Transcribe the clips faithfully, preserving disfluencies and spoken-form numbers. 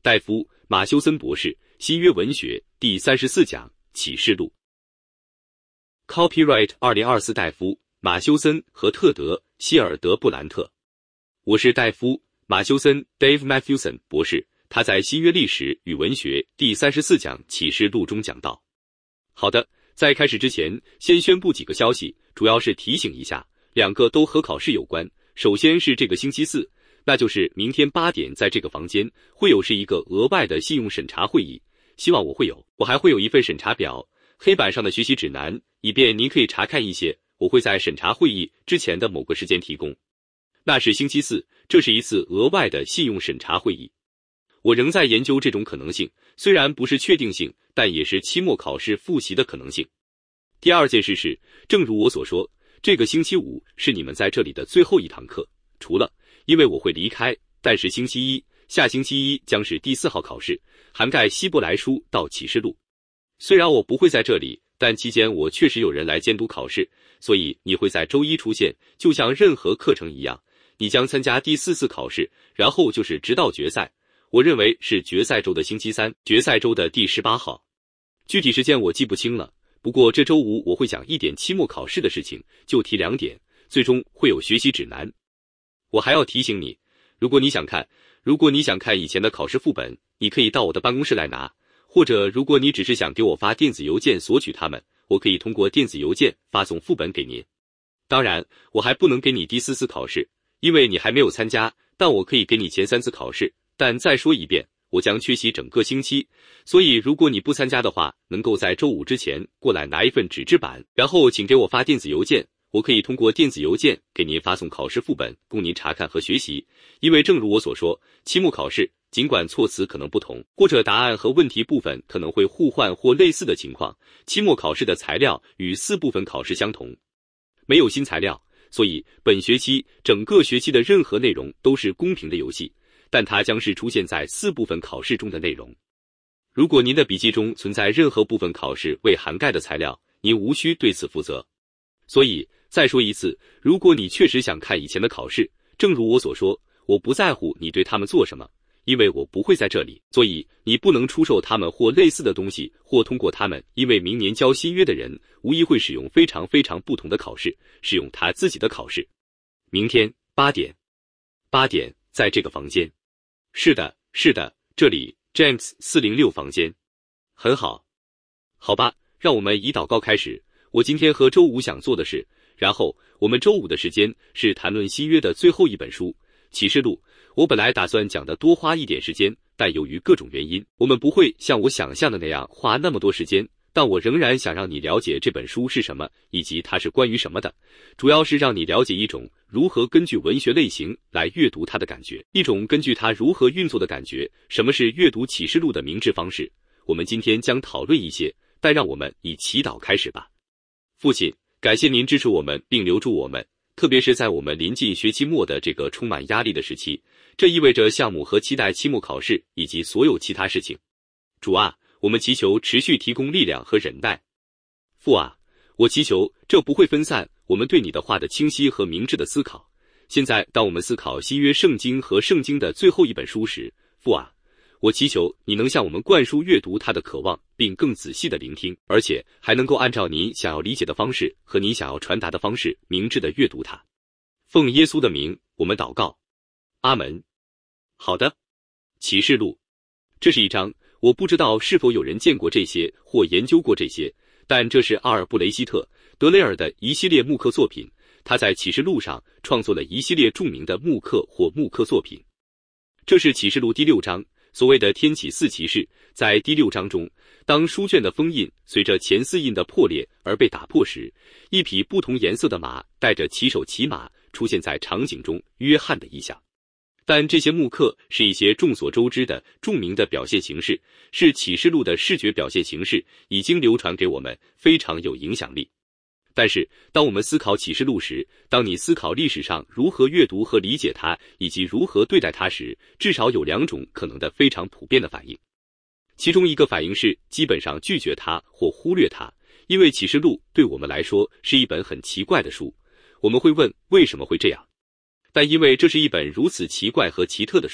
戴夫·马修森博士，新约文学，第三十四讲，启示录。Copyright 二零二四戴夫·马修森和特德·希尔德布兰特。我是戴夫·马修森 Dave Matthewson 博士，他在新约历史与文学第三十四讲启示录中讲到。好的，在开始之前，先宣布几个消息，主要是提醒一下，两个都和考试有关。首先是这个星期四，那就是明天八点在这个房间会有是一个额外的信用审查会议，希望我会有，我还会有一份审查表，黑板上的学习指南，以便您可以查看一些，我会在审查会议之前的某个时间提供。那是星期四，这是一次额外的信用审查会议。我仍在研究这种可能性，虽然不是确定性，但也是期末考试复习的可能性。第二件事是，正如我所说，这个星期五是你们在这里的最后一堂课，除了因为我会离开，但是星期一，下星期一将是第四号考试，涵盖希伯来书到启示录。虽然我不会在这里，但期间我确实有人来监督考试，所以你会在周一出现，就像任何课程一样，你将参加第四次考试，然后就是直到决赛。我认为是决赛周的星期三，决赛周的第十八号。具体时间我记不清了，不过这周五我会讲一点期末考试的事情，就提两点，最终会有学习指南。我还要提醒你，如果你想看，如果你想看以前的考试副本，你可以到我的办公室来拿，或者如果你只是想给我发电子邮件索取它们，我可以通过电子邮件发送副本给您。当然，我还不能给你第四次考试，因为你还没有参加，但我可以给你前三次考试。但再说一遍，我将缺席整个星期，所以如果你不参加的话，能够在周五之前过来拿一份纸质版，然后请给我发电子邮件，我可以通过电子邮件给您发送考试副本，供您查看和学习。因为正如我所说，期末考试尽管措辞可能不同，或者答案和问题部分可能会互换或类似的情况，期末考试的材料与四部分考试相同，没有新材料，所以本学期整个学期的任何内容都是公平的游戏，但它将是出现在四部分考试中的内容。如果您的笔记中存在任何部分考试未涵盖的材料，您无需对此负责。所以再说一次，如果你确实想看以前的考试，正如我所说，我不在乎你对他们做什么，因为我不会在这里，所以你不能出售他们或类似的东西，或通过他们，因为明年交新约的人无疑会使用非常非常不同的考试，使用他自己的考试。明天八点，八点在这个房间。是的，是的，这里 James 四零六房间。很好。好吧，让我们以祷告开始。我今天和周五想做的事，然后我们周五的时间是谈论新约的最后一本书，启示录。我本来打算讲的多花一点时间，但由于各种原因，我们不会像我想象的那样花那么多时间，但我仍然想让你了解这本书是什么，以及它是关于什么的，主要是让你了解一种如何根据文学类型来阅读它的感觉，一种根据它如何运作的感觉。什么是阅读启示录的明智方式？我们今天将讨论一些，但让我们以祈祷开始吧。父亲，感谢您支持我们并留住我们，特别是在我们临近学期末的这个充满压力的时期，这意味着项目和期待期末考试以及所有其他事情。主啊，我们祈求持续提供力量和忍耐。父啊，我祈求这不会分散我们对你的话的清晰和明智的思考。现在当我们思考新约圣经和圣经的最后一本书时，父啊，我祈求你能向我们灌输阅读它的渴望，并更仔细的聆听，而且还能够按照您想要理解的方式和您想要传达的方式明智的阅读它。奉耶稣的名，我们祷告。阿门。好的，启示录，这是一章，我不知道是否有人见过这些或研究过这些，但这是阿尔布雷希特·德雷尔的一系列木刻作品，他在启示录上创作了一系列著名的木刻或木刻作品。这是启示录第六章，所谓的天启四骑士。在第六章中，当书卷的封印随着前四印的破裂而被打破时，一匹不同颜色的马带着骑手骑马出现在场景中，约翰的意象。但这些木刻是一些众所周知的著名的表现形式，是启示录的视觉表现形式，已经流传给我们，非常有影响力。但是当我们思考启示录时，当你思考历史上如何阅读和理解它，以及如何对待它时，至少有两种可能的非常普遍的反应。其中一个反应是基本上拒绝它或忽略它，因为启示录对我们来说是一本很奇怪的书。我们会问为什么会这样？但因为这是一本如此奇怪和奇特的书，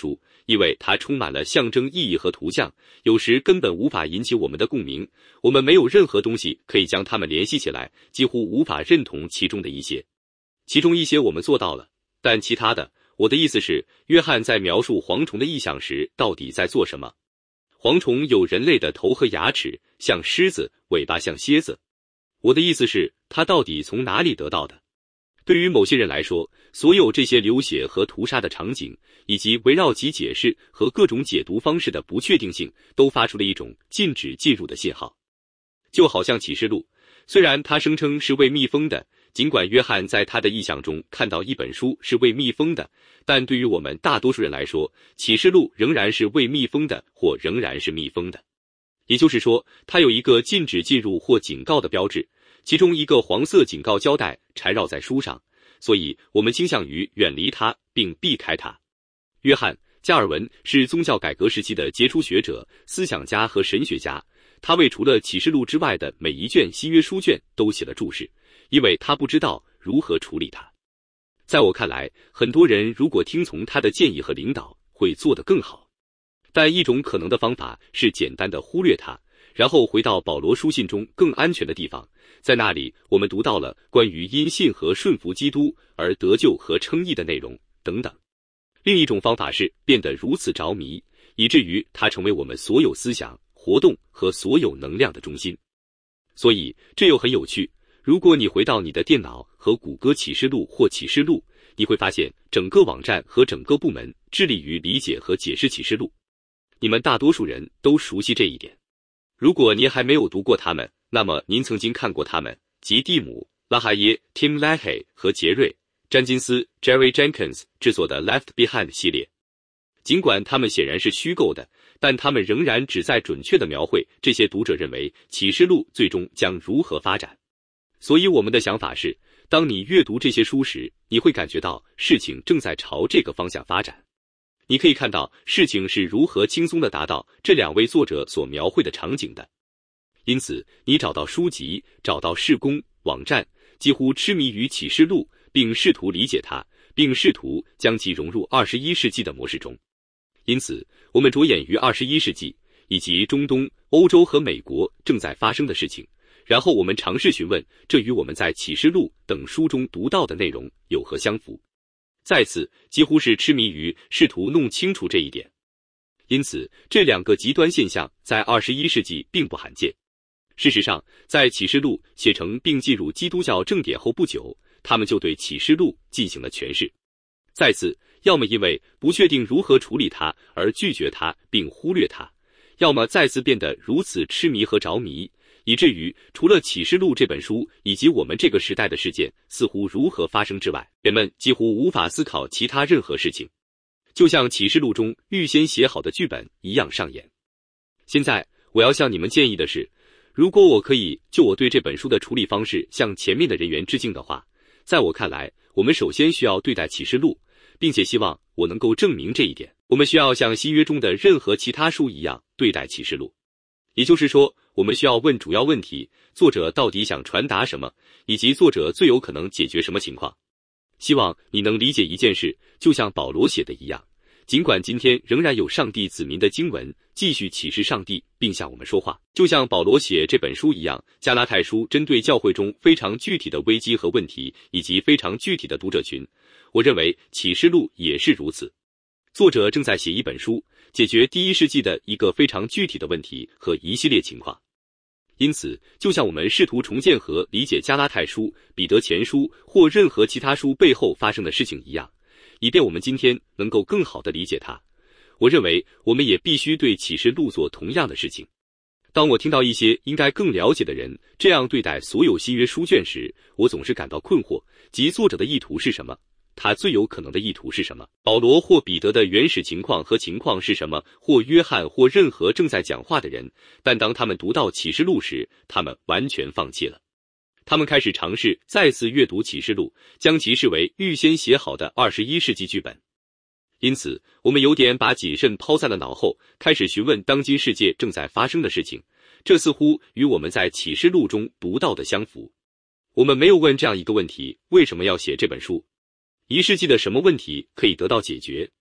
因为它充满了象征意义和图像，有时根本无法引起我们的共鸣，我们没有任何东西可以将它们联系起来，几乎无法认同其中的一些。其中一些我们做到了，但其他的，我的意思是，约翰在描述蝗虫的意象时到底在做什么？蝗虫有人类的头和牙齿，像狮子，尾巴像蝎子。我的意思是，它到底从哪里得到的？对于某些人来说，所有这些流血和屠杀的场景，以及围绕其解释和各种解读方式的不确定性，都发出了一种禁止进入的信号。就好像启示录，虽然它声称是为密封的，尽管约翰在他的意象中看到一本书是为密封的，但对于我们大多数人来说，启示录仍然是为密封的，或仍然是密封的。也就是说，它有一个禁止进入或警告的标志，其中一个黄色警告胶带缠绕在书上，所以我们倾向于远离它并避开它。约翰·加尔文是宗教改革时期的杰出学者、思想家和神学家，他为除了启示录之外的每一卷新约书卷都写了注释，因为他不知道如何处理它。在我看来，很多人如果听从他的建议和领导，会做得更好。但一种可能的方法是简单的忽略它，然后回到保罗书信中更安全的地方，在那里我们读到了关于因信和顺服基督而得救和称义的内容等等。另一种方法是变得如此着迷，以至于它成为我们所有思想、活动和所有能量的中心。所以这又很有趣，如果你回到你的电脑和谷歌启示录或启示录，你会发现整个网站和整个部门致力于理解和解释启示录。你们大多数人都熟悉这一点。如果您还没有读过他们，那么您曾经看过他们，即蒂姆·拉哈耶 Tim LaHaye 和杰瑞·詹金斯 Jerry Jenkins 制作的 Left Behind 系列。尽管他们显然是虚构的，但他们仍然旨在准确地描绘这些读者认为启示录最终将如何发展。所以我们的想法是，当你阅读这些书时，你会感觉到事情正在朝这个方向发展。你可以看到事情是如何轻松地达到这两位作者所描绘的场景的。因此，你找到书籍，找到事工、网站，几乎痴迷于启示录，并试图理解它，并试图将其融入二十一世纪的模式中。因此，我们着眼于二十一世纪，以及中东、欧洲和美国正在发生的事情，然后我们尝试询问，这与我们在启示录等书中读到的内容有何相符。再次，几乎是痴迷于试图弄清楚这一点。因此，这两个极端现象在二十一世纪并不罕见。事实上，在启示录写成并进入基督教正典后不久，他们就对启示录进行了诠释。再次，要么因为不确定如何处理它而拒绝它并忽略它，要么再次变得如此痴迷和着迷，以至于除了启示录这本书以及我们这个时代的事件似乎如何发生之外，人们几乎无法思考其他任何事情，就像启示录中预先写好的剧本一样上演。现在我要向你们建议的是，如果我可以就我对这本书的处理方式向前面的人员致敬的话，在我看来，我们首先需要对待启示录，并且希望我能够证明这一点。我们需要像新约中的任何其他书一样对待启示录。也就是说，我们需要问主要问题，作者到底想传达什么，以及作者最有可能解决什么情况。希望你能理解一件事，就像保罗写的一样，尽管今天仍然有上帝子民的经文继续启示上帝并向我们说话，就像保罗写这本书一样，加拉太书针对教会中非常具体的危机和问题以及非常具体的读者群，我认为启示录也是如此。作者正在写一本书，解决第一世纪的一个非常具体的问题和一系列情况。因此，就像我们试图重建和理解加拉太书、彼得前书或任何其他书背后发生的事情一样，以便我们今天能够更好地理解它，我认为我们也必须对启示录做同样的事情。当我听到一些应该更了解的人这样对待所有新约书卷时，我总是感到困惑，即作者的意图是什么？他最有可能的意图是什么？保罗或彼得的原始情况和情况是什么？或约翰或任何正在讲话的人，但当他们读到启示录时，他们完全放弃了。他们开始尝试再次阅读启示录，将其视为预先写好的二十一世纪剧本。因此，我们有点把谨慎抛在了脑后，开始询问当今世界正在发生的事情。这似乎与我们在启示录中读到的相符。我们没有问这样一个问题：为什么要写这本书？一世纪的什么问题可以得到解决？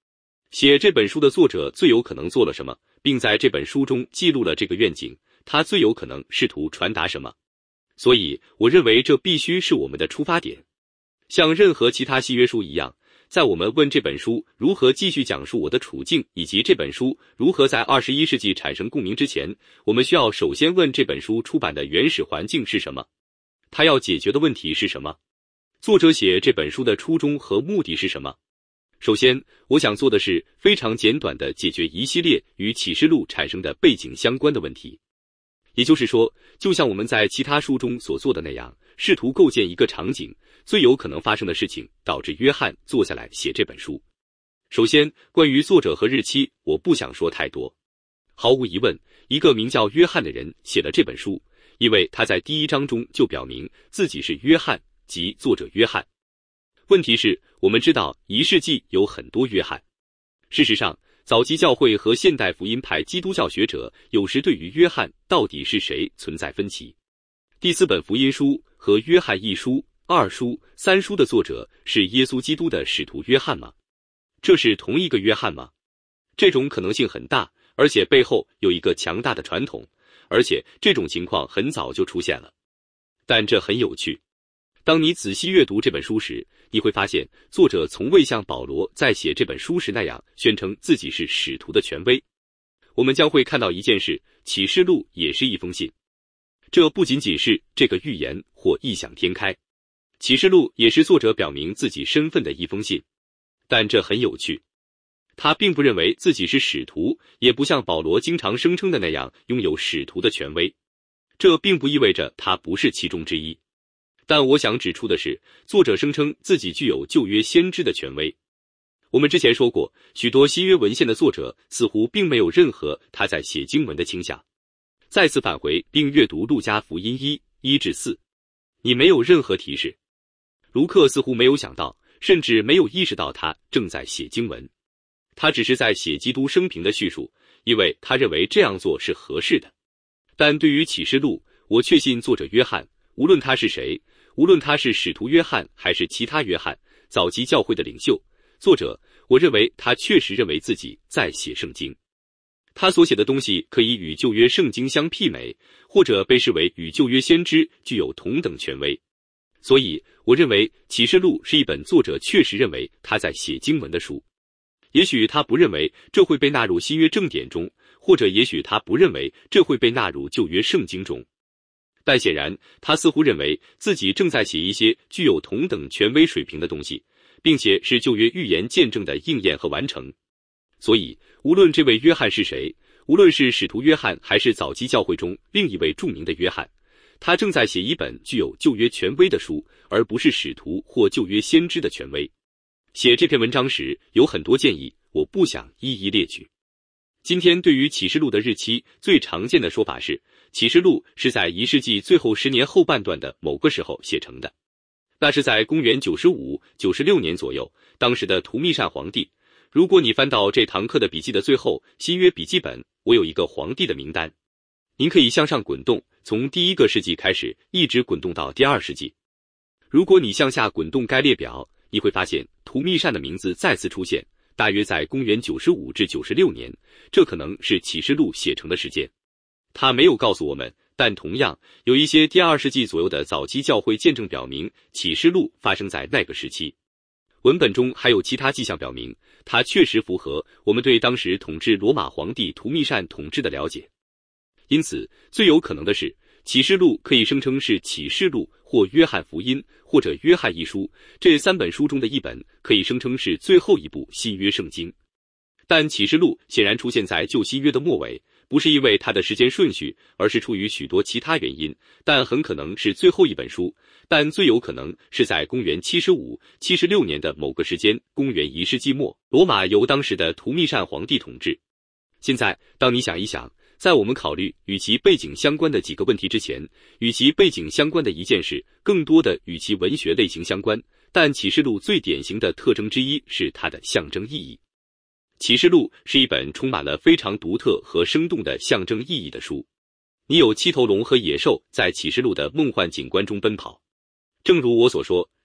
写这本书的作者最有可能做了什么，并在这本书中记录了这个愿景，他最有可能试图传达什么。所以，我认为这必须是我们的出发点。像任何其他西约书一样，在我们问这本书如何继续讲述我的处境，以及这本书如何在二十一世纪产生共鸣之前，我们需要首先问这本书出版的原始环境是什么？它要解决的问题是什么？作者写这本书的初衷和目的是什么？首先，我想做的是非常简短地解决一系列与启示录产生的背景相关的问题。也就是说，就像我们在其他书中所做的那样，试图构建一个场景，最有可能发生的事情，导致约翰坐下来写这本书。首先，关于作者和日期，我不想说太多。毫无疑问，一个名叫约翰的人写了这本书，因为他在第一章中就表明自己是约翰，即作者约翰。问题是，我们知道一世纪有很多约翰。事实上，早期教会和现代福音派基督教学者有时对于约翰到底是谁存在分歧。第四本福音书和约翰一书、二书、三书的作者是耶稣基督的使徒约翰吗？这是同一个约翰吗？这种可能性很大，而且背后有一个强大的传统，而且这种情况很早就出现了。但这很有趣。当你仔细阅读这本书时，你会发现作者从未像保罗在写这本书时那样宣称自己是使徒的权威。我们将会看到一件事，启示录也是一封信。这不仅仅是这个预言或异想天开，启示录也是作者表明自己身份的一封信。但这很有趣，他并不认为自己是使徒，也不像保罗经常声称的那样拥有使徒的权威。这并不意味着他不是其中之一。但我想指出的是，作者声称自己具有旧约先知的权威。我们之前说过，许多新约文献的作者似乎并没有任何他在写经文的倾向。再次返回并阅读路加福音一、一至四，你没有任何提示。卢克似乎没有想到，甚至没有意识到他正在写经文。他只是在写基督生平的叙述，因为他认为这样做是合适的。但对于启示录，我确信作者约翰，无论他是谁，无论他是使徒约翰还是其他约翰，早期教会的领袖，作者，我认为他确实认为自己在写圣经。他所写的东西可以与旧约圣经相媲美，或者被视为与旧约先知具有同等权威。所以，我认为启示录是一本作者确实认为他在写经文的书。也许他不认为这会被纳入新约正典中，或者也许他不认为这会被纳入旧约圣经中。但显然，他似乎认为自己正在写一些具有同等权威水平的东西，并且是旧约预言见证的应验和完成。所以，无论这位约翰是谁，无论是使徒约翰还是早期教会中另一位著名的约翰，他正在写一本具有旧约权威的书，而不是使徒或旧约先知的权威。写这篇文章时有很多建议，我不想一一列举。今天对于启示录的日期，最常见的说法是，启示录是在一世纪最后十年后半段的某个时候写成的。那是在公元九十五、九十六年左右，当时的图密善皇帝。如果你翻到这堂课的笔记的最后，新约笔记本，我有一个皇帝的名单。您可以向上滚动，从第一个世纪开始，一直滚动到第二世纪。如果你向下滚动该列表，你会发现图密善的名字再次出现，大约在公元九十五至九十六年，这可能是启示录写成的时间。他没有告诉我们，但同样有一些第二世纪左右的早期教会见证表明启示录发生在那个时期。文本中还有其他迹象表明，它确实符合我们对当时统治罗马皇帝图密善统治的了解。因此，最有可能的是，启示录可以声称是启示录或约翰福音或者约翰一书，这三本书中的一本可以声称是最后一部新约圣经。但启示录显然出现在旧新约的末尾，不是因为它的时间顺序，而是出于许多其他原因，但很可能是最后一本书，但最有可能是在公元七十五、七十六年的某个时间，公元一世纪末，罗马由当时的图密善皇帝统治。现在，当你想一想，在我们考虑与其背景相关的几个问题之前，与其背景相关的一件事，更多的与其文学类型相关，但启示录最典型的特征之一是它的象征意义。启示录是一本充满了非常独特和生动的象征意义的书。你有七头龙和野兽在启示录的梦幻景观中奔跑。正如我所说，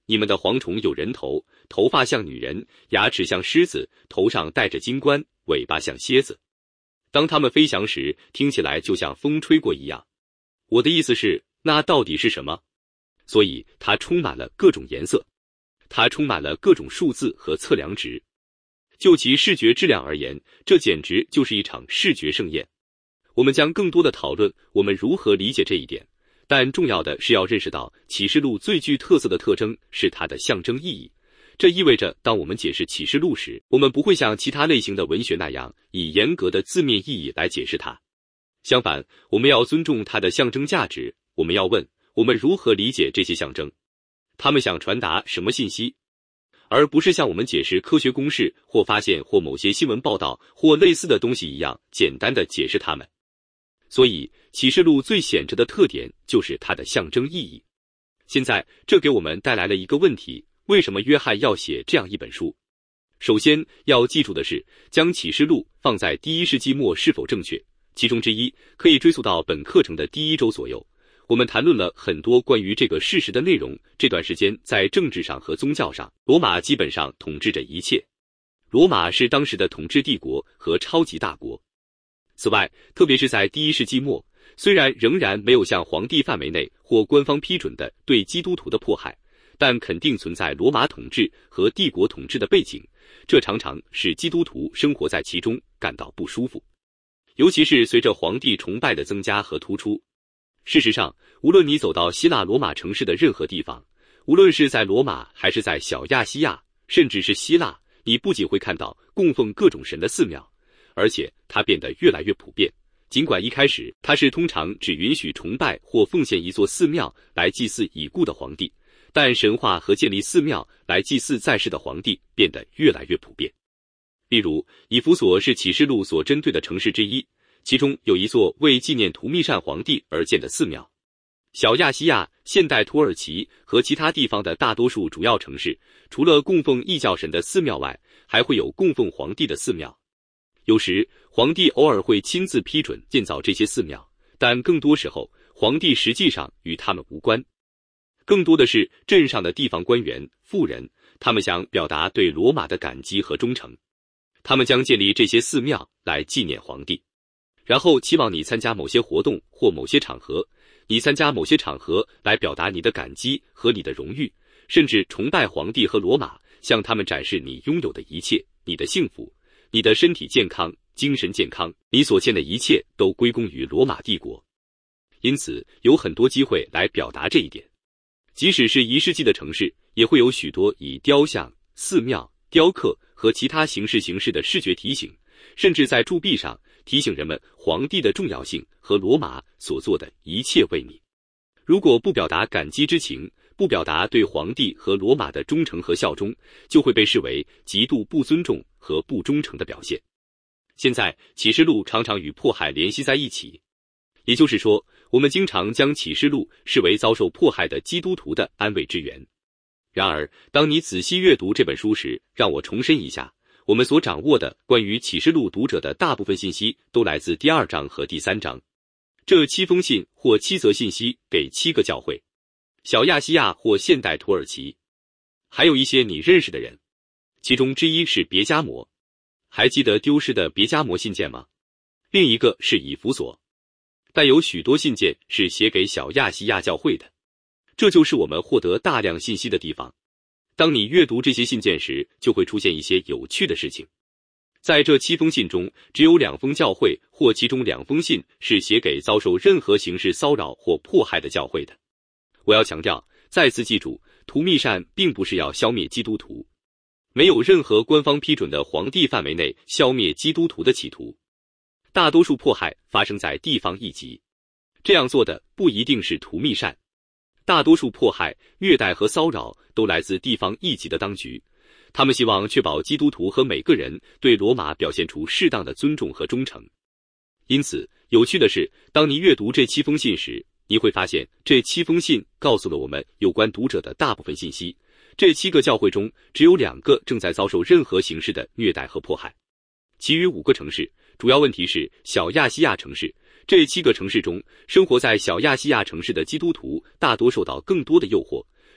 你们的蝗虫有人头，头发像女人，牙齿像狮子，头上戴着金冠，尾巴像蝎子。当它们飞翔时，听起来就像风吹过一样。我的意思是，那到底是什么？所以它充满了各种颜色，它充满了各种数字和测量值。就其视觉质量而言，这简直就是一场视觉盛宴。我们将更多的讨论我们如何理解这一点，但重要的是要认识到启示录最具特色的特征是它的象征意义。这意味着当我们解释启示录时，我们不会像其他类型的文学那样以严格的字面意义来解释它。相反，我们要尊重它的象征价值。我们要问，我们如何理解这些象征？他们想传达什么信息？而不是像我们解释科学公式或发现或某些新闻报道或类似的东西一样简单的解释它们。所以启示录最显著的特点就是它的象征意义。现在这给我们带来了一个问题，为什么约翰要写这样一本书？首先要记住的是，将启示录放在第一世纪末是否正确，其中之一可以追溯到本课程的第一周左右。我们谈论了很多关于这个事实的内容。这段时间在政治上和宗教上，罗马基本上统治着一切。罗马是当时的统治帝国和超级大国。此外，特别是在第一世纪末，虽然仍然没有像皇帝范围内或官方批准的对基督徒的迫害，但肯定存在罗马统治和帝国统治的背景，这常常使基督徒生活在其中感到不舒服，尤其是随着皇帝崇拜的增加和突出。事实上，无论你走到希腊罗马城市的任何地方，无论是在罗马还是在小亚细亚，甚至是希腊，你不仅会看到供奉各种神的寺庙，而且它变得越来越普遍。尽管一开始它是通常只允许崇拜或奉献一座寺庙来祭祀已故的皇帝，但神话和建立寺庙来祭祀在世的皇帝变得越来越普遍。例如，以弗所是启示录所针对的城市之一，其中有一座为纪念图密善皇帝而建的寺庙。小亚细亚、现代土耳其和其他地方的大多数主要城市，除了供奉异教神的寺庙外，还会有供奉皇帝的寺庙。有时，皇帝偶尔会亲自批准建造这些寺庙，但更多时候，皇帝实际上与他们无关。更多的是镇上的地方官员、富人，他们想表达对罗马的感激和忠诚。他们将建立这些寺庙来纪念皇帝。然后期望你参加某些活动或某些场合，你参加某些场合来表达你的感激和你的荣誉，甚至崇拜皇帝和罗马，向他们展示你拥有的一切，你的幸福，你的身体健康、精神健康，你所欠的一切都归功于罗马帝国。因此，有很多机会来表达这一点。即使是一世纪的城市，也会有许多以雕像、寺庙、雕刻和其他形式形式的视觉提醒，甚至在铸币上提醒人们皇帝的重要性和罗马所做的一切为你。如果不表达感激之情，不表达对皇帝和罗马的忠诚和效忠，就会被视为极度不尊重和不忠诚的表现。现在，启示录常常与迫害联系在一起，也就是说，我们经常将启示录视为遭受迫害的基督徒的安慰之源。然而，当你仔细阅读这本书时，让我重申一下，我们所掌握的关于启示录读者的大部分信息都来自第二章和第三章。这七封信或七则信息给七个教会，小亚细亚或现代土耳其，还有一些你认识的人，其中之一是别加摩。还记得丢失的别加摩信件吗？另一个是以弗所，但有许多信件是写给小亚细亚教会的。这就是我们获得大量信息的地方。当你阅读这些信件时，就会出现一些有趣的事情。在这七封信中，只有两封教会或其中两封信是写给遭受任何形式骚扰或迫害的教会的。我要强调，再次记住，图密善并不是要消灭基督徒，没有任何官方批准的皇帝范围内消灭基督徒的企图。大多数迫害发生在地方一级，这样做的不一定是图密善。大多数迫害、虐待和骚扰都来自地方一级的当局，他们希望确保基督徒和每个人对罗马表现出适当的尊重和忠诚。因此，有趣的是，当你阅读这七封信时，你会发现这七封信告诉了我们有关读者的大部分信息。这七个教会中，只有两个正在遭受任何形式的虐待和迫害，其余五个城市，主要问题是小亚细亚城市。这七个城市中，生活在小亚细亚城市的基督徒大多受到更多的诱惑，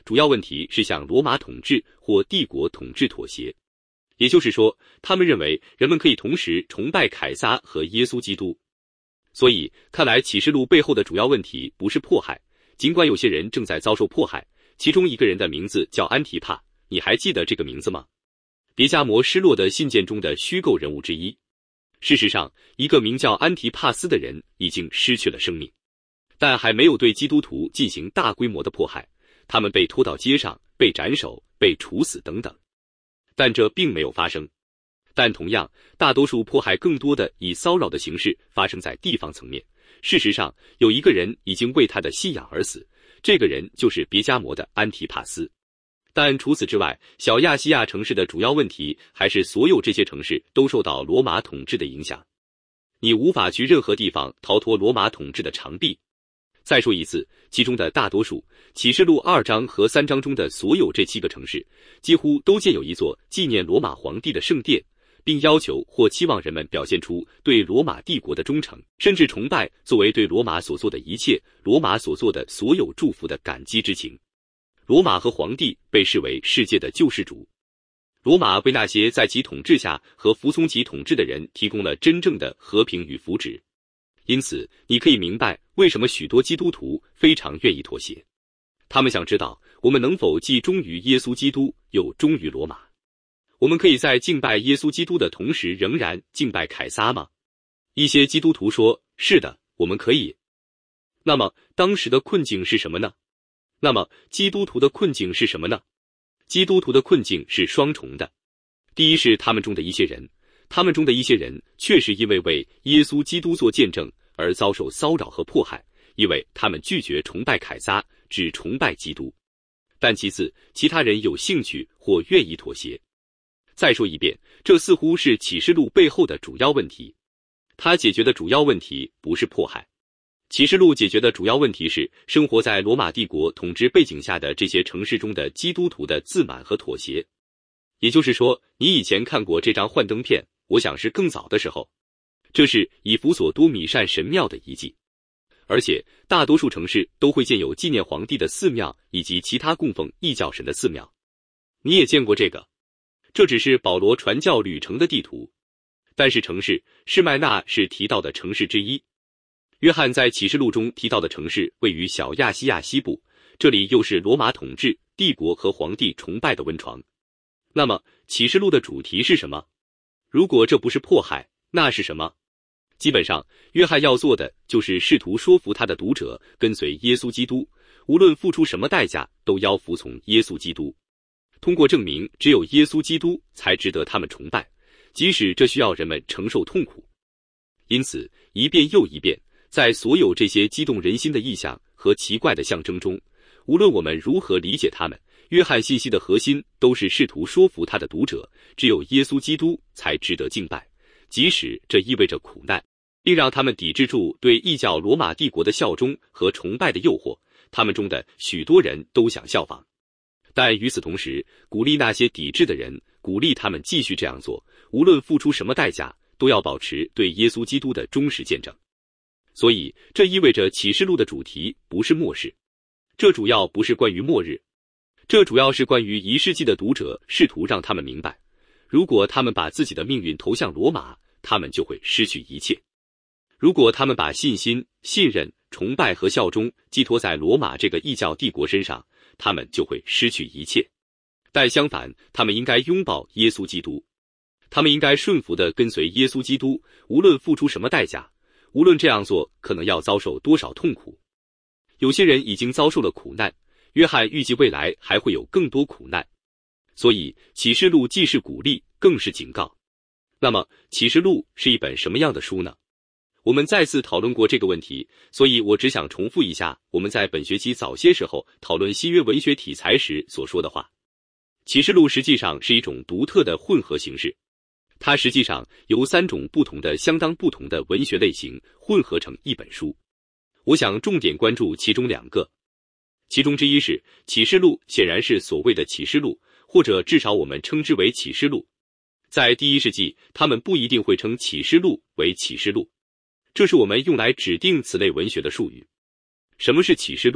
主要问题是向罗马统治或帝国统治妥协。也就是说，他们认为人们可以同时崇拜凯撒和耶稣基督。所以，看来启示录背后的主要问题不是迫害，尽管有些人正在遭受迫害，其中一个人的名字叫安提帕，你还记得这个名字吗？别迦摩失落的信件中的虚构人物之一。事实上，一个名叫安提帕斯的人已经失去了生命，但还没有对基督徒进行大规模的迫害，他们被拖到街上，被斩首，被处死等等。但这并没有发生。但同样，大多数迫害更多的以骚扰的形式发生在地方层面。事实上，有一个人已经为他的信仰而死，这个人就是别迦摩的安提帕斯。但除此之外，小亚细亚城市的主要问题还是所有这些城市都受到罗马统治的影响。你无法去任何地方逃脱罗马统治的长臂。再说一次，其中的大多数，启示录二章和三章中的所有这七个城市，几乎都建有一座纪念罗马皇帝的圣殿，并要求或期望人们表现出对罗马帝国的忠诚，甚至崇拜作为对罗马所做的一切、罗马所做的所有祝福的感激之情。罗马和皇帝被视为世界的救世主。罗马为那些在其统治下和服从其统治的人提供了真正的和平与福祉。因此，你可以明白为什么许多基督徒非常愿意妥协。他们想知道，我们能否既忠于耶稣基督，又忠于罗马？我们可以在敬拜耶稣基督的同时，仍然敬拜凯撒吗？一些基督徒说，是的，我们可以。那么，当时的困境是什么呢？那么，基督徒的困境是什么呢？基督徒的困境是双重的。第一是他们中的一些人，他们中的一些人确实因为为耶稣基督做见证而遭受骚扰和迫害，因为他们拒绝崇拜凯撒，只崇拜基督。但其次，其他人有兴趣或愿意妥协。再说一遍，这似乎是启示录背后的主要问题。它解决的主要问题不是迫害。启示录解决的主要问题是生活在罗马帝国统治背景下的这些城市中的基督徒的自满和妥协。也就是说，你以前看过这张幻灯片，我想是更早的时候。这是以弗所多米善神庙的遗迹，而且大多数城市都会建有纪念皇帝的寺庙以及其他供奉异教神的寺庙。你也见过这个。这只是保罗传教旅程的地图，但是城市士麦那是提到的城市之一。约翰在启示录中提到的城市位于小亚细亚西部，这里又是罗马统治、帝国和皇帝崇拜的温床。那么，启示录的主题是什么？如果这不是迫害，那是什么？基本上，约翰要做的就是试图说服他的读者跟随耶稣基督，无论付出什么代价，都要服从耶稣基督。通过证明只有耶稣基督才值得他们崇拜，即使这需要人们承受痛苦。因此，一遍又一遍，在所有这些激动人心的意象和奇怪的象征中，无论我们如何理解他们，约翰信息的核心都是试图说服他的读者，只有耶稣基督才值得敬拜，即使这意味着苦难，并让他们抵制住对异教罗马帝国的效忠和崇拜的诱惑。他们中的许多人都想效仿，但与此同时，鼓励那些抵制的人，鼓励他们继续这样做，无论付出什么代价，都要保持对耶稣基督的忠实见证。所以，这意味着启示录的主题不是末世，这主要不是关于末日，这主要是关于一世纪的读者试图让他们明白，如果他们把自己的命运投向罗马，他们就会失去一切；如果他们把信心、信任、崇拜和效忠寄托在罗马这个异教帝国身上，他们就会失去一切。但相反，他们应该拥抱耶稣基督，他们应该顺服地跟随耶稣基督，无论付出什么代价，无论这样做可能要遭受多少痛苦。有些人已经遭受了苦难，约翰预计未来还会有更多苦难。所以，启示录既是鼓励，更是警告。那么，启示录是一本什么样的书呢？我们再次讨论过这个问题，所以我只想重复一下我们在本学期早些时候讨论新约文学题材时所说的话。启示录实际上是一种独特的混合形式，它实际上由三种不同的、相当不同的文学类型混合成一本书。我想重点关注其中两个，其中之一是启示录，显然是所谓的启示录，或者至少我们称之为启示录。在第一世纪，他们不一定会称启示录为启示录，这是我们用来指定此类文学的术语。什么是启示录？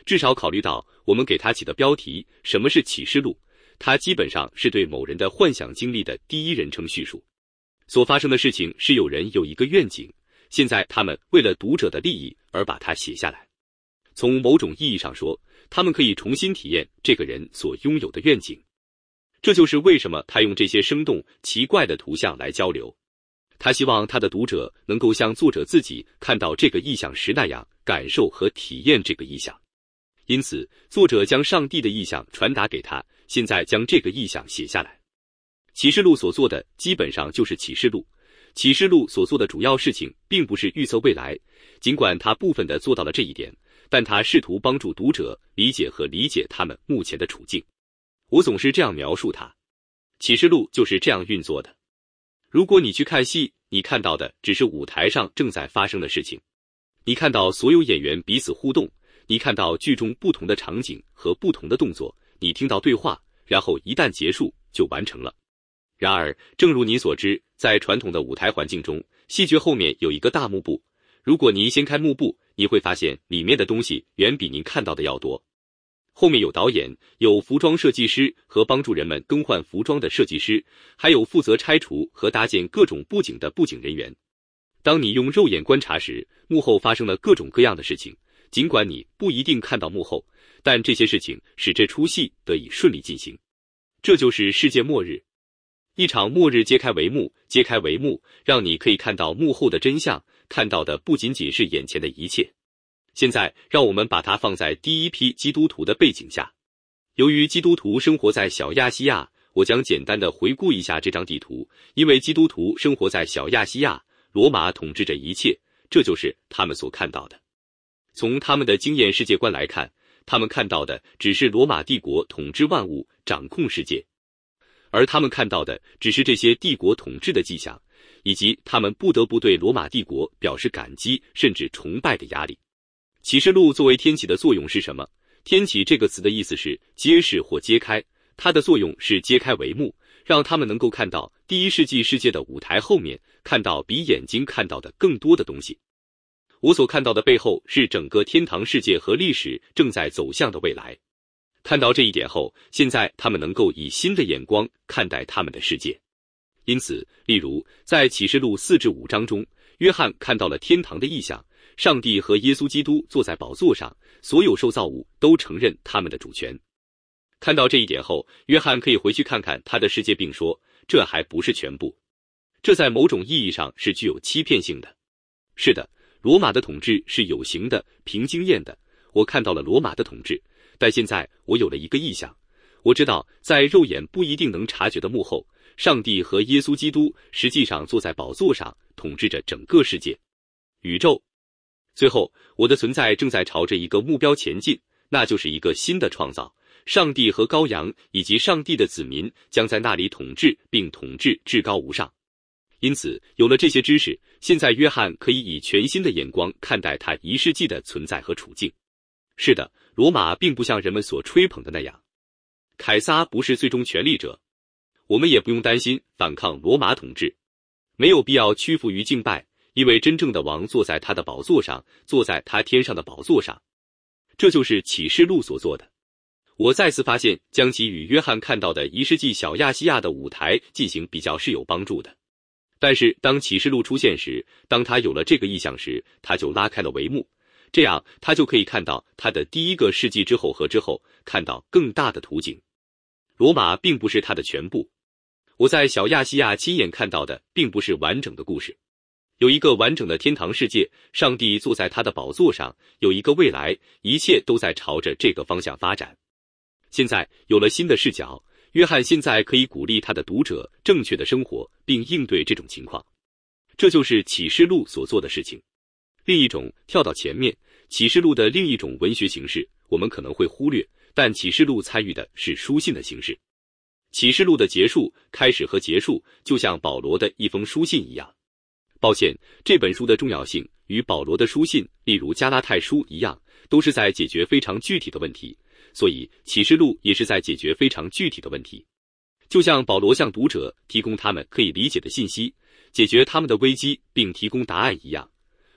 至少考虑到我们给它起的标题什么是启示录，它基本上是对某人的幻想经历的第一人称叙述。所发生的事情是有人有一个愿景，现在他们为了读者的利益而把它写下来。从某种意义上说，他们可以重新体验这个人所拥有的愿景。这就是为什么他用这些生动奇怪的图像来交流。他希望他的读者能够像作者自己看到这个意象时那样感受和体验这个意象。因此，作者将上帝的意象传达给他，现在将这个意象写下来。启示录所做的基本上就是启示录。启示录所做的主要事情并不是预测未来，尽管他部分地做到了这一点，但他试图帮助读者理解和理解他们目前的处境。我总是这样描述它，启示录就是这样运作的。如果你去看戏，你看到的只是舞台上正在发生的事情，你看到所有演员彼此互动，你看到剧中不同的场景和不同的动作，你听到对话，然后一旦结束就完成了。然而，正如你所知，在传统的舞台环境中，戏剧后面有一个大幕布。如果您掀开幕布，你会发现里面的东西远比您看到的要多。后面有导演，有服装设计师和帮助人们更换服装的设计师，还有负责拆除和搭建各种布景的布景人员。当你用肉眼观察时，幕后发生了各种各样的事情，尽管你不一定看到幕后，但这些事情使这出戏得以顺利进行。这就是世界末日。一场末日揭开帷幕，揭开帷幕，让你可以看到幕后的真相，看到的不仅仅是眼前的一切。现在，让我们把它放在第一批基督徒的背景下。由于基督徒生活在小亚细亚，我将简单的回顾一下这张地图。因为基督徒生活在小亚细亚，罗马统治着一切，这就是他们所看到的。从他们的经验世界观来看，他们看到的只是罗马帝国统治万物，掌控世界。而他们看到的只是这些帝国统治的迹象，以及他们不得不对罗马帝国表示感激甚至崇拜的压力。启示录作为天启的作用是什么？天启这个词的意思是揭示或揭开，它的作用是揭开帷幕，让他们能够看到第一世纪世界的舞台后面，看到比眼睛看到的更多的东西。我所看到的背后是整个天堂世界和历史正在走向的未来。看到这一点后，现在他们能够以新的眼光看待他们的世界。因此，例如在启示录四至五章中，约翰看到了天堂的异象，上帝和耶稣基督坐在宝座上，所有受造物都承认他们的主权。看到这一点后，约翰可以回去看看他的世界并说，这还不是全部。这在某种意义上是具有欺骗性的。是的，罗马的统治是有形的、凭经验的，我看到了罗马的统治，但现在我有了一个意象。我知道在肉眼不一定能察觉的幕后，上帝和耶稣基督实际上坐在宝座上，统治着整个世界、宇宙。最后，我的存在正在朝着一个目标前进，那就是一个新的创造。上帝和羔羊以及上帝的子民将在那里统治，并统治至高无上。因此，有了这些知识，现在约翰可以以全新的眼光看待他一世纪的存在和处境。是的，罗马并不像人们所吹捧的那样，凯撒不是最终权力者。我们也不用担心反抗罗马统治，没有必要屈服于敬拜，因为真正的王坐在他的宝座上，坐在他天上的宝座上。这就是启示录所做的。我再次发现，将其与约翰看到的一世纪小亚细亚的舞台进行比较是有帮助的。但是当启示录出现时，当他有了这个意象时，他就拉开了帷幕，这样他就可以看到他的第一个世纪之后和之后，看到更大的图景。罗马并不是他的全部。我在小亚细亚亲眼看到的并不是完整的故事。有一个完整的天堂世界，上帝坐在他的宝座上，有一个未来，一切都在朝着这个方向发展。现在有了新的视角，约翰现在可以鼓励他的读者正确的生活，并应对这种情况。这就是启示录所做的事情。另一种，跳到前面，启示录的另一种文学形式，我们可能会忽略，但启示录参与的是书信的形式。启示录的结束、开始和结束，就像保罗的一封书信一样。抱歉，这本书的重要性与保罗的书信，例如加拉太书一样，都是在解决非常具体的问题，所以启示录也是在解决非常具体的问题。就像保罗向读者提供他们可以理解的信息，解决他们的危机并提供答案一样，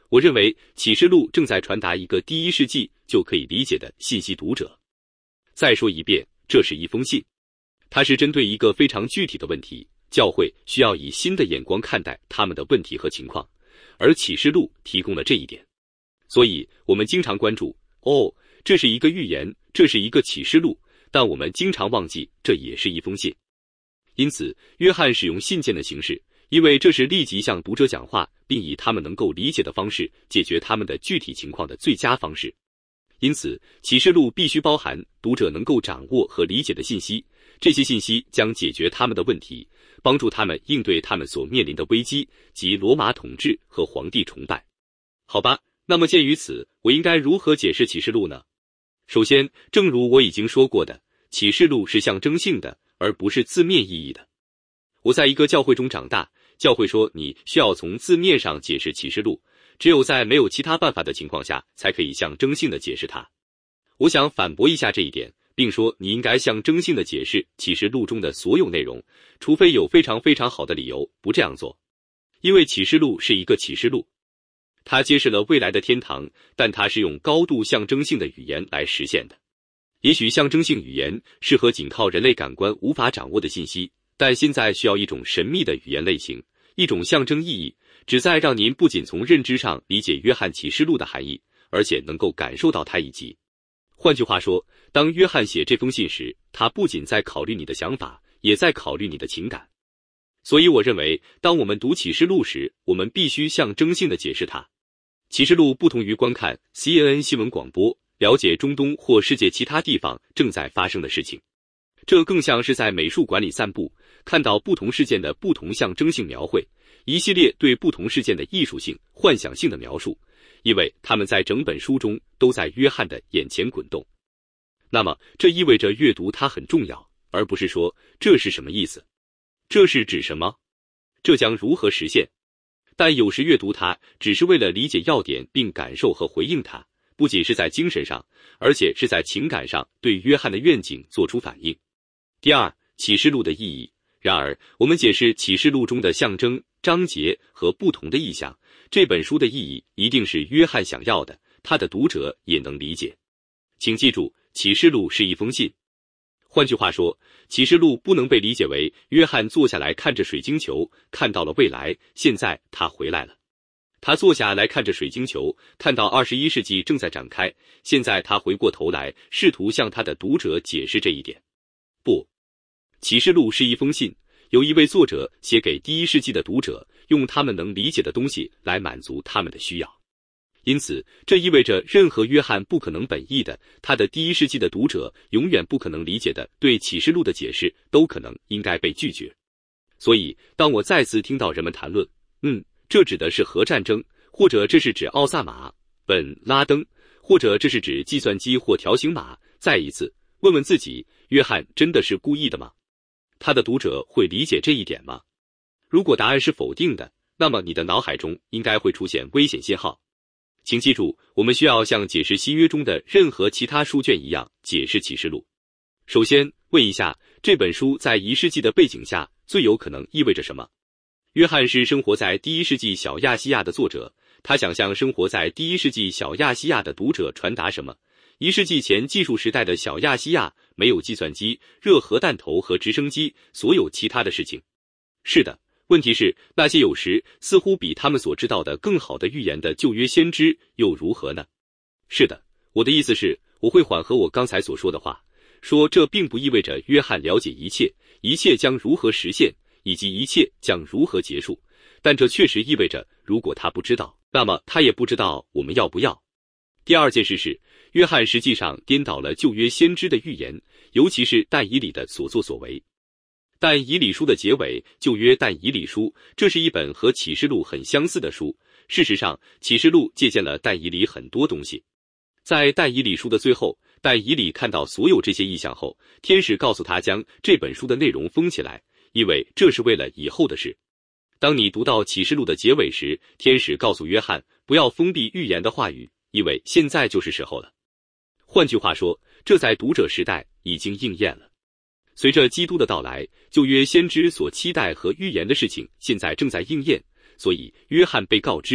我认为启示录正在传达一个第一世纪就可以理解的信息读者。再说一遍，这是一封信，它是针对一个非常具体的问题，教会需要以新的眼光看待他们的问题和情况，而启示录提供了这一点。所以我们经常关注，哦，这是一个预言，这是一个启示录，但我们经常忘记这也是一封信。因此约翰使用信件的形式，因为这是立即向读者讲话，并以他们能够理解的方式解决他们的具体情况的最佳方式。因此启示录必须包含读者能够掌握和理解的信息，这些信息将解决他们的问题，帮助他们应对他们所面临的危机，即罗马统治和皇帝崇拜。好吧，那么鉴于此，我应该如何解释启示录呢？首先，正如我已经说过的，启示录是象征性的，而不是字面意义的。我在一个教会中长大，教会说你需要从字面上解释启示录，只有在没有其他办法的情况下，才可以象征性的解释它。我想反驳一下这一点，并说你应该象征性的解释启示录中的所有内容，除非有非常非常好的理由不这样做。因为启示录是一个启示录，它揭示了未来的天堂，但它是用高度象征性的语言来实现的。也许象征性语言适合仅靠人类感官无法掌握的信息，但现在需要一种神秘的语言类型，一种象征意义，旨在让您不仅从认知上理解约翰启示录的含义，而且能够感受到它以及。换句话说，当约翰写这封信时，他不仅在考虑你的想法，也在考虑你的情感。所以我认为，当我们读启示录时，我们必须象征性的解释它。启示录不同于观看 C N N 新闻广播，了解中东或世界其他地方正在发生的事情。这更像是在美术馆里散步，看到不同事件的不同象征性描绘，一系列对不同事件的艺术性、幻想性的描述，因为他们在整本书中都在约翰的眼前滚动。那么这意味着阅读它很重要，而不是说这是什么意思，这是指什么，这将如何实现。但有时阅读它只是为了理解要点并感受和回应它，不仅是在精神上，而且是在情感上对约翰的愿景做出反应。第二，启示录的意义。然而我们解释启示录中的象征、章节和不同的意象，这本书的意义一定是约翰想要的，他的读者也能理解。请记住，启示录是一封信。换句话说，启示录不能被理解为约翰坐下来看着水晶球，看到了未来，现在他回来了。他坐下来看着水晶球，看到二十一世纪正在展开，现在他回过头来，试图向他的读者解释这一点。不，启示录是一封信，由一位作者写给第一世纪的读者，用他们能理解的东西来满足他们的需要。因此这意味着任何约翰不可能本意的，他的第一世纪的读者永远不可能理解的对启示录的解释，都可能应该被拒绝。所以当我再次听到人们谈论，嗯，这指的是核战争，或者这是指奥萨马、本拉登，或者这是指计算机或条形码，再一次问问自己，约翰真的是故意的吗？他的读者会理解这一点吗？如果答案是否定的，那么你的脑海中应该会出现危险信号。请记住，我们需要像解释新约中的任何其他书卷一样解释启示录。首先问一下，这本书在一世纪的背景下最有可能意味着什么？约翰是生活在第一世纪小亚细亚的作者，他想向生活在第一世纪小亚细亚的读者传达什么？一世纪前技术时代的小亚细亚没有计算机、热核弹头和直升机，所有其他的事情。是的，问题是那些有时似乎比他们所知道的更好的预言的旧约先知又如何呢？是的，我的意思是，我会缓和我刚才所说的话，说这并不意味着约翰了解一切，一切将如何实现，以及一切将如何结束，但这确实意味着，如果他不知道，那么他也不知道我们要不要。第二件事是，约翰实际上颠倒了旧约先知的预言，尤其是但以理的所作所为。但以理书的结尾，旧约但以理书，这是一本和启示录很相似的书。事实上，启示录借鉴了但以理很多东西。在但以理书的最后，但以理看到所有这些异象后，天使告诉他将这本书的内容封起来，因为这是为了以后的事。当你读到启示录的结尾时，天使告诉约翰不要封闭预言的话语，因为现在就是时候了。换句话说，这在读者时代已经应验了。随着基督的到来，旧约先知所期待和预言的事情现在正在应验，所以约翰被告知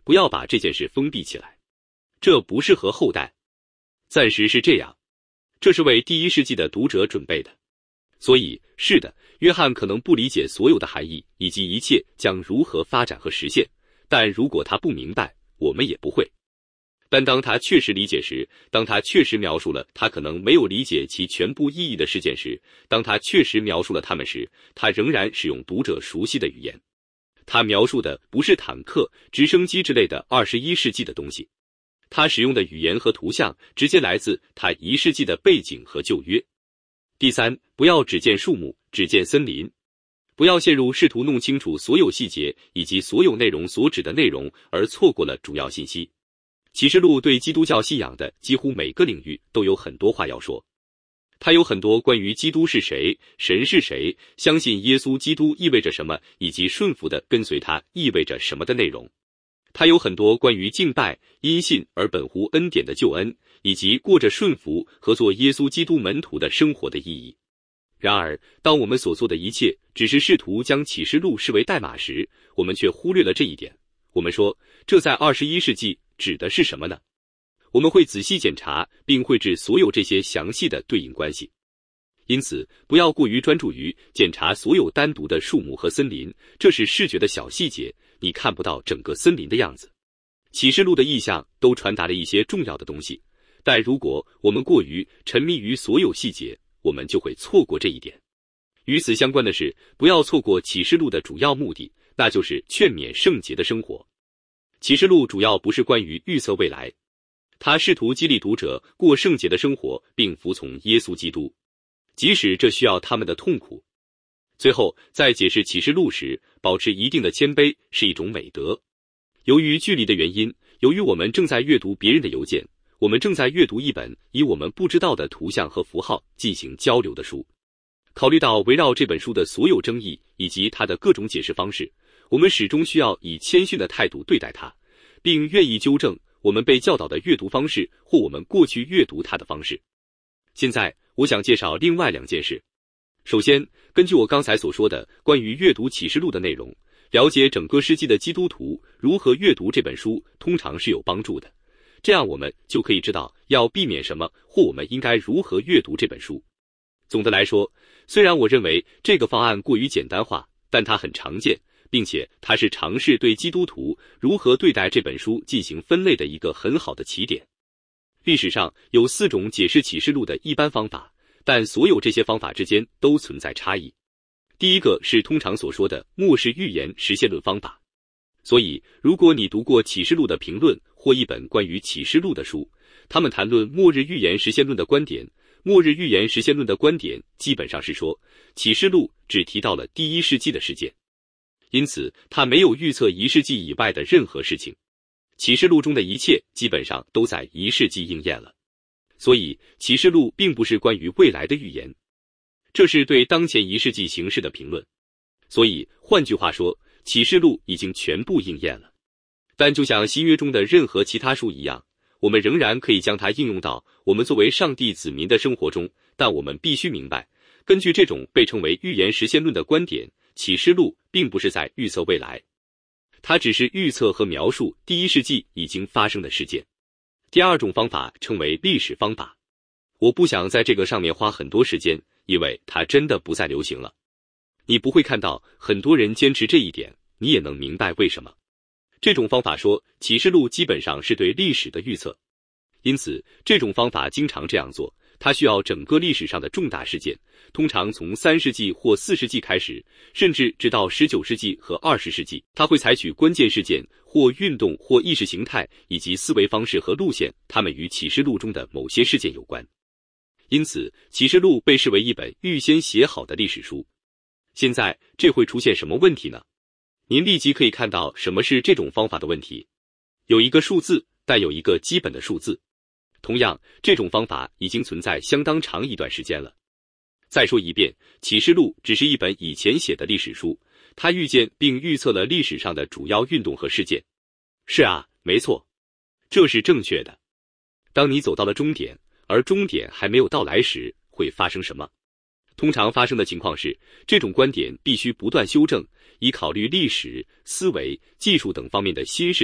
不要把这件事封闭起来，这不适合后代。暂时是这样，这是为第一世纪的读者准备的。所以，是的，约翰可能不理解所有的含义以及一切将如何发展和实现，但如果他不明白，我们也不会。但当他确实理解时，当他确实描述了他可能没有理解其全部意义的事件时，当他确实描述了他们时，他仍然使用读者熟悉的语言。他描述的不是坦克、直升机之类的二十一世纪的东西，他使用的语言和图像直接来自他一世纪的背景和旧约。第三，不要只见树木，只见森林。不要陷入试图弄清楚所有细节以及所有内容所指的内容，而错过了主要信息。启示录对基督教信仰的几乎每个领域都有很多话要说。它有很多关于基督是谁、神是谁、相信耶稣基督意味着什么，以及顺服的跟随他意味着什么的内容。它有很多关于敬拜、因信而本乎恩典的救恩，以及过着顺服和做耶稣基督门徒的生活的意义。然而，当我们所做的一切只是试图将启示录视为代码时，我们却忽略了这一点。我们说，这在二十一世纪指的是什么呢？我们会仔细检查并绘制所有这些详细的对应关系。因此，不要过于专注于检查所有单独的树木和森林，这是视觉的小细节，你看不到整个森林的样子。启示录的意象都传达了一些重要的东西，但如果我们过于沉迷于所有细节，我们就会错过这一点。与此相关的是，不要错过启示录的主要目的，那就是劝勉圣洁的生活。启示录主要不是关于预测未来，它试图激励读者过圣洁的生活，并服从耶稣基督，即使这需要他们的痛苦。最后，在解释启示录时，保持一定的谦卑是一种美德。由于距离的原因，由于我们正在阅读别人的邮件，我们正在阅读一本以我们不知道的图像和符号进行交流的书。考虑到围绕这本书的所有争议以及它的各种解释方式，我们始终需要以谦逊的态度对待它，并愿意纠正我们被教导的阅读方式或我们过去阅读它的方式。现在，我想介绍另外两件事。首先，根据我刚才所说的关于阅读启示录的内容，了解整个世纪的基督徒如何阅读这本书通常是有帮助的。这样我们就可以知道要避免什么，或我们应该如何阅读这本书。总的来说，虽然我认为这个方案过于简单化，但它很常见，并且它是尝试对基督徒如何对待这本书进行分类的一个很好的起点。历史上有四种解释启示录的一般方法，但所有这些方法之间都存在差异。第一个是通常所说的末世预言实现论方法。所以，如果你读过启示录的评论或一本关于启示录的书，他们谈论末日预言实现论的观点。末日预言实现论的观点基本上是说，启示录只提到了第一世纪的事件，因此它没有预测一世纪以外的任何事情。启示录中的一切基本上都在一世纪应验了。所以，启示录并不是关于未来的预言，这是对当前一世纪形势的评论。所以，换句话说，启示录已经全部应验了。但就像新约中的任何其他书一样，我们仍然可以将它应用到我们作为上帝子民的生活中，但我们必须明白，根据这种被称为预言实现论的观点，启示录并不是在预测未来，它只是预测和描述第一世纪已经发生的事件。第二种方法称为历史方法，我不想在这个上面花很多时间，因为它真的不再流行了。你不会看到很多人坚持这一点，你也能明白为什么。这种方法说，启示录基本上是对历史的预测，因此这种方法经常这样做。它需要整个历史上的重大事件，通常从三世纪或四世纪开始，甚至直到十九世纪和二十世纪。它会采取关键事件或运动或意识形态以及思维方式和路线，它们与启示录中的某些事件有关。因此，启示录被视为一本预先写好的历史书。现在，这会出现什么问题呢？您立即可以看到什么是这种方法的问题。有一个数字，但有一个基本的数字。同样，这种方法已经存在相当长一段时间了。再说一遍，启示录只是一本以前写的历史书，它预见并预测了历史上的主要运动和事件。是啊，没错，这是正确的。当你走到了终点，而终点还没有到来时，会发生什么？通常发生的情况是，这种观点必须不断修正，以考虑历史、思维、技术等方面的新事件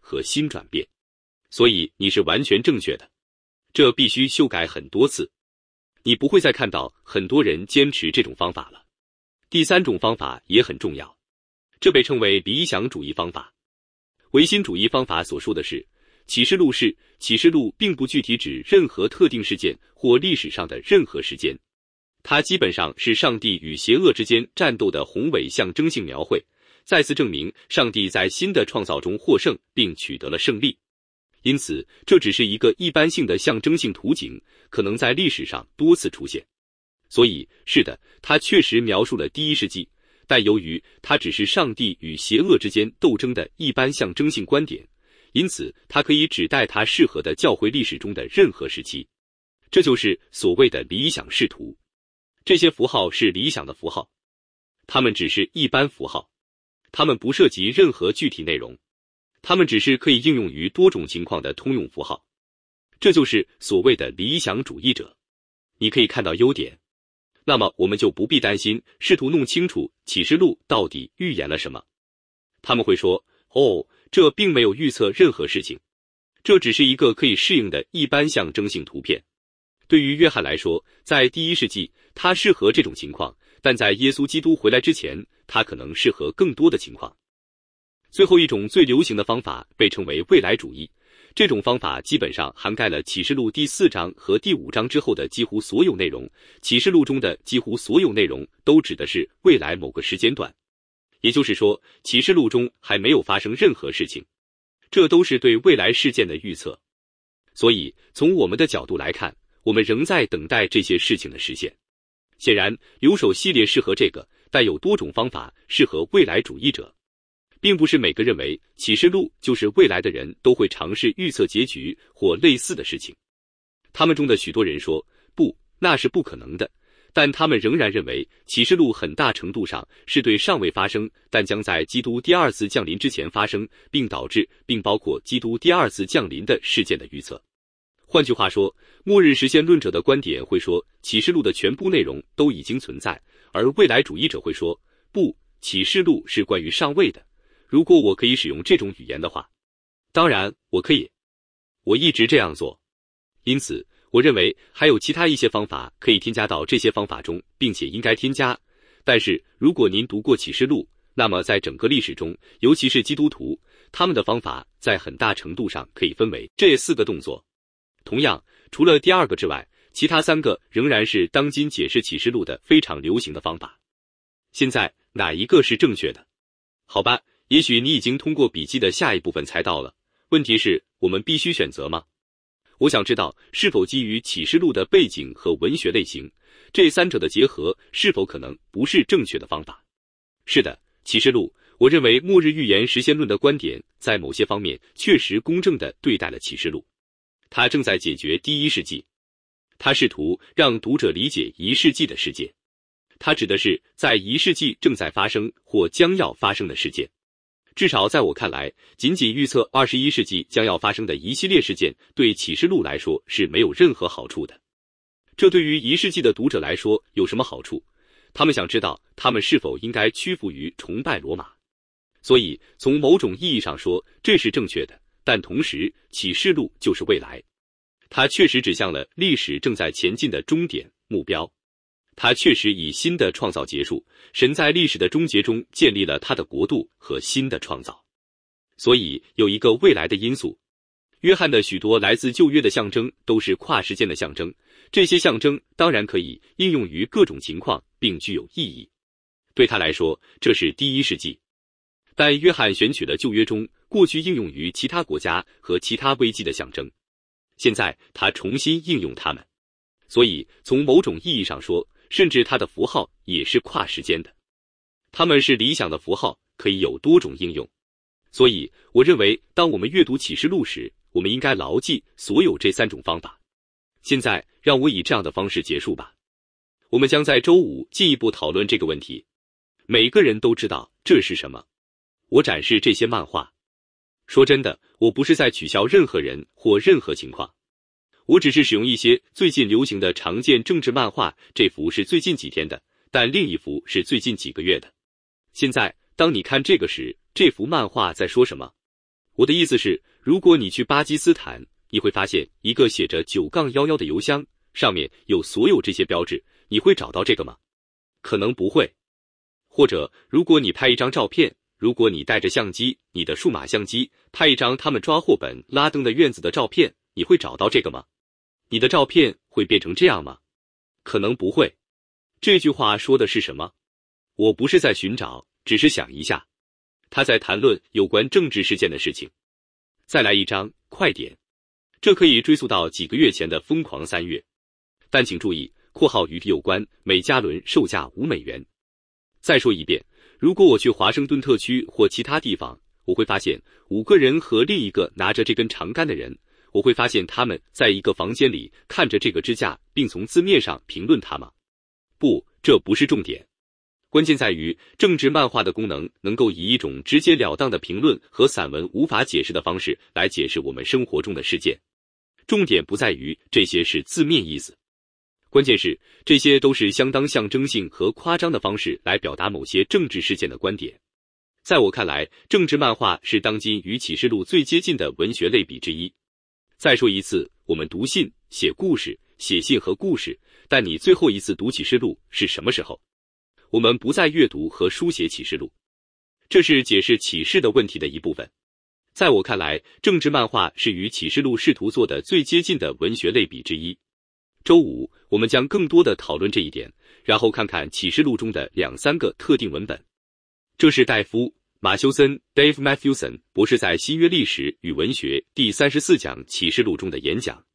和新转变。所以你是完全正确的，这必须修改很多次。你不会再看到很多人坚持这种方法了。第三种方法也很重要，这被称为理想主义方法。唯心主义方法所说的是，启示录是启示录并不具体指任何特定事件或历史上的任何时间，它基本上是上帝与邪恶之间战斗的宏伟象征性描绘，再次证明上帝在新的创造中获胜并取得了胜利。因此，这只是一个一般性的象征性图景，可能在历史上多次出现。所以，是的，它确实描述了第一世纪，但由于它只是上帝与邪恶之间斗争的一般象征性观点，因此它可以指代它适合的教会历史中的任何时期。这就是所谓的理想视图。这些符号是理想的符号，它们只是一般符号，它们不涉及任何具体内容，它们只是可以应用于多种情况的通用符号。这就是所谓的理想主义者。你可以看到优点，那么我们就不必担心试图弄清楚启示录到底预言了什么。他们会说，哦，这并没有预测任何事情，这只是一个可以适应的一般象征性图片。对于约翰来说，在第一世纪他适合这种情况，但在耶稣基督回来之前，他可能适合更多的情况。最后一种最流行的方法被称为未来主义，这种方法基本上涵盖了启示录第四章和第五章之后的几乎所有内容。启示录中的几乎所有内容都指的是未来某个时间段，也就是说，启示录中还没有发生任何事情，这都是对未来事件的预测。所以，从我们的角度来看，我们仍在等待这些事情的实现。显然，留守系列适合这个，但有多种方法适合未来主义者。并不是每个认为启示录就是未来的人都会尝试预测结局或类似的事情。他们中的许多人说，不，那是不可能的，但他们仍然认为启示录很大程度上是对尚未发生但将在基督第二次降临之前发生并导致并包括基督第二次降临的事件的预测。换句话说，末日实现论者的观点会说启示录的全部内容都已经存在，而未来主义者会说，不，启示录是关于尚未的。如果我可以使用这种语言的话，当然我可以，我一直这样做。因此，我认为还有其他一些方法可以添加到这些方法中，并且应该添加。但是，如果您读过启示录，那么在整个历史中，尤其是基督徒，他们的方法在很大程度上可以分为这四个动作。同样，除了第二个之外，其他三个仍然是当今解释启示录的非常流行的方法。现在，哪一个是正确的？好吧。也许你已经通过笔记的下一部分猜到了，问题是我们必须选择吗？我想知道是否基于启示录的背景和文学类型，这三者的结合是否可能不是正确的方法。是的，启示录，我认为末日预言实现论的观点在某些方面确实公正地对待了启示录。它正在解决第一世纪，它试图让读者理解一世纪的世界，它指的是在一世纪正在发生或将要发生的事件。至少在我看来，仅仅预测二十一世纪将要发生的一系列事件，对启示录来说是没有任何好处的。这对于一世纪的读者来说有什么好处？他们想知道他们是否应该屈服于崇拜罗马。所以，从某种意义上说，这是正确的，但同时，启示录就是未来。它确实指向了历史正在前进的终点目标。它确实以新的创造结束，神在历史的终结中建立了他的国度和新的创造。所以有一个未来的因素。约翰的许多来自旧约的象征都是跨时间的象征，这些象征当然可以应用于各种情况并具有意义。对他来说，这是第一世纪。但约翰选取了旧约中过去应用于其他国家和其他危机的象征，现在他重新应用它们。所以从某种意义上说，甚至它的符号也是跨时间的，它们是理想的符号，可以有多种应用。所以，我认为当我们阅读启示录时，我们应该牢记所有这三种方法。现在，让我以这样的方式结束吧。我们将在周五进一步讨论这个问题。每个人都知道这是什么。我展示这些漫画。说真的，我不是在取笑任何人或任何情况。我只是使用一些最近流行的常见政治漫画，这幅是最近几天的，但另一幅是最近几个月的。现在，当你看这个时，这幅漫画在说什么？ 我的意思是，如果你去巴基斯坦，你会发现一个写着九杠一一的邮箱，上面有所有这些标志，你会找到这个吗？可能不会。或者，如果你拍一张照片，如果你带着相机，你的数码相机，拍一张他们抓获本拉登的院子的照片，你会找到这个吗？你的照片会变成这样吗？可能不会。这句话说的是什么？我不是在寻找，只是想一下。他在谈论有关政治事件的事情。再来一张，快点。这可以追溯到几个月前的疯狂三月。但请注意，括号与有关，每加仑售价五美元。再说一遍，如果我去华盛顿特区或其他地方，我会发现五个人和另一个拿着这根长杆的人，我会发现他们在一个房间里看着这个支架，并从字面上评论它吗？不，这不是重点。关键在于，政治漫画的功能能够以一种直截了当的评论和散文无法解释的方式来解释我们生活中的事件。重点不在于这些是字面意思，关键是这些都是相当象征性和夸张的方式来表达某些政治事件的观点。在我看来，政治漫画是当今与启示录最接近的文学类比之一。再说一次，我们读信、写故事、写信和故事，但你最后一次读启示录是什么时候？我们不再阅读和书写启示录，这是解释启示的问题的一部分。在我看来，政治漫画是与启示录试图做的最接近的文学类比之一。周五，我们将更多的讨论这一点，然后看看启示录中的两三个特定文本。这是戴夫·马修森 （Dave Matthewson） 博士在新约历史与文学第三十四讲启示录中的演讲。